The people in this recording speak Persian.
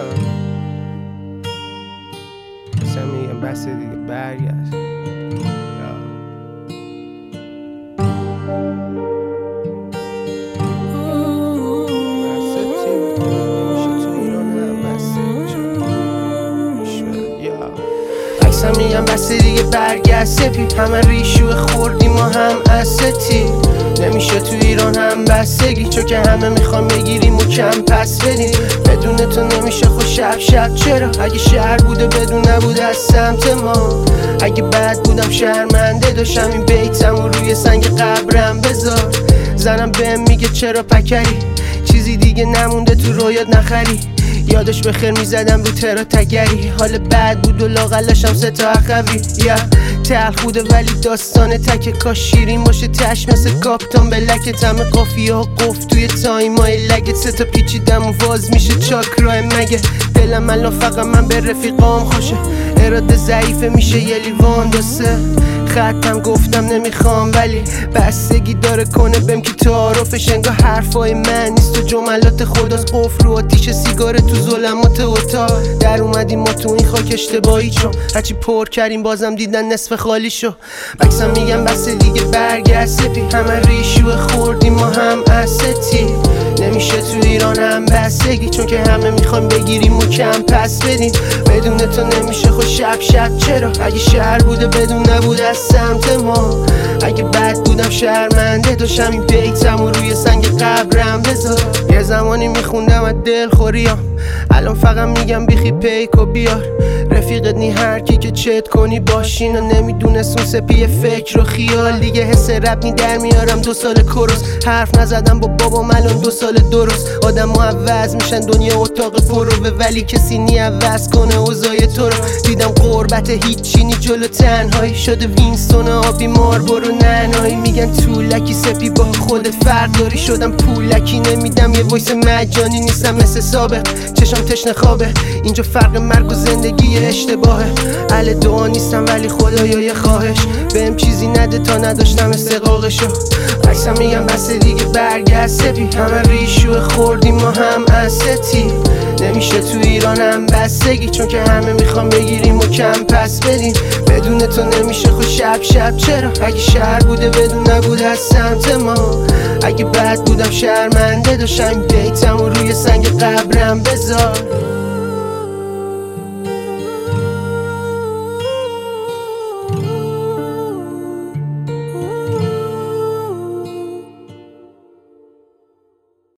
اصلا میگم بس دیگه برگشت. میگم بس دیگه برگشت سپی، همه ریشو خوردیم و هم استی. نمیشه تو ایران هم بستگی، چون که همه میخوام بگیریم و کم پس بدیم. بدون تو نمیشه خوش شب چرا؟ اگه شهر بوده بدون نبود از سمت ما. اگه بد بودم شرمنده داشتم این بیتم و روی سنگ قبرم بذار. زنم بهم میگه چرا پکری، چیزی دیگه نمونده تو رویات نخری. یادش بخیر میزدم رو ترا تگری، حال بد بود و لاغلاشم سه تا عقبی. تلخ بوده ولی داستان تک، کاش شیرین باشه تش مثل کاپتان بلک. همه قافیه ها قفل توی تایمای لگت، سه تا پیچیدم و واز میشه چاکرای مگه. دلم الان فقط من به رفیقام خوشه، اراده ضعیفه میشه یه لیوان دسته. خطم گفتم نمیخوام ولی بستگی داره کنه بهم که تعارفش. انگار حرفای من نیست و جملات خداست. قفل رو آتیش سیگار تو ظلمات اتاق در اومدیم ما تو این خاک اشتباهی، چون هرچی پر کردیم بازم دیدن نصف خالی شو. بکسم میگم بس دیگه برگشت سپی، همه ریشو خوردیم ما هم استی. نمیشه تو ایران هم بستگی، چون که همه میخوایم بگیریم و کم پس بدیم. بدون تو نمیشه خوش شب چرا؟ اگه شهر بوده بدون نبود از سمت ما. اگه بد بودم شرمنده داشتم این بیتم و روی سنگ قبرم بذار. یه زمانی میخوندم از دلخوریام، الان فقط میگم بیخی پیک و بیار. رفیقت نی هر کی که چت کنی باشین و نمیدونست اون سپی فکر و خیال. دیگه حس رب نی در میارم 2 سال کروس، حرف نزدم با بابام الان 2 سال درست. آدم ها عوض میشن دنیا اتاق پروه، ولی کسی نی عوض کنه اوضاع تو رو. دیدم قربت هیچی نی جلو تنهایی شده وینستون آبی مار برو ننهایی. میگن طولکی سپی با خودت فرق داری، شدم پولکی نمیدم یه وایس مجانی نیستم مثل سابق. چشم تشنه خوابه اینجا، فرق مرگ و زندگی اشتباهه. اهل دعا نیستم ولی خدایا یه خواهش بهم چیزی نده تا نداشتم استقاقشو. عکسم میگم بس دیگه برگشت سپی، همه ریشو خوردیم ما هم استی. نمیشه تو ایران هم بستگی، چون که همه میخوام بگیریم و کم پس بدیم. بدون تو نمیشه خوش شب چرا؟ اگه شهر بوده بدون نبود از سمت ما. اگه بد بودم شرمنده داشتم بیتم و روی سنگ قبرم بذار.